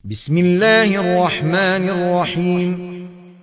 بسم الله الرحمن الرحيم.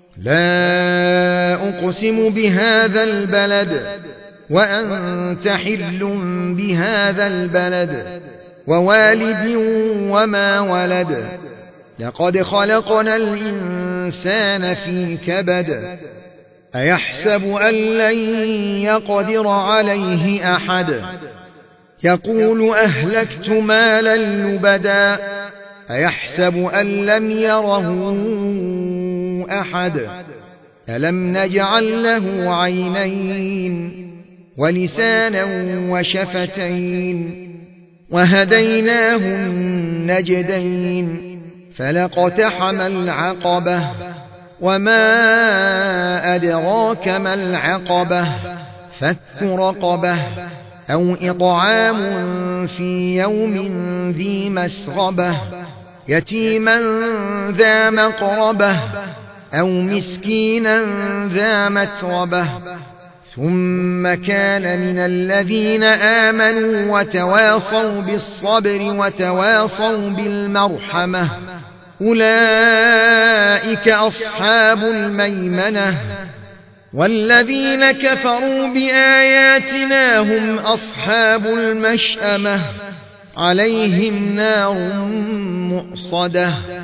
لا أقسم بهذا البلد وأنت حل بهذا البلد ووالد وما ولد. لقد خلقنا الإنسان في كبد. أيحسب أن لن يقدر عليه أحد. يقول أهلكت مالا لبدا. أيحسب أن لم يره أحد. ألم نجعل له عينين ولسانا وشفتين وهديناه النجدين فلاقتحم العقبة وما أدراك ما العقبة فك رقبة أو إطعام في يوم ذي مسغبة يتيما ذا مقربة أو مسكينا ذا متربة ثم كان من الذين آمنوا وتواصوا بالصبر وتواصوا بالمرحمة أولئك أصحاب الميمنة. والذين كفروا بآياتنا هم أصحاب المشأمة عليهم نار مؤصدة.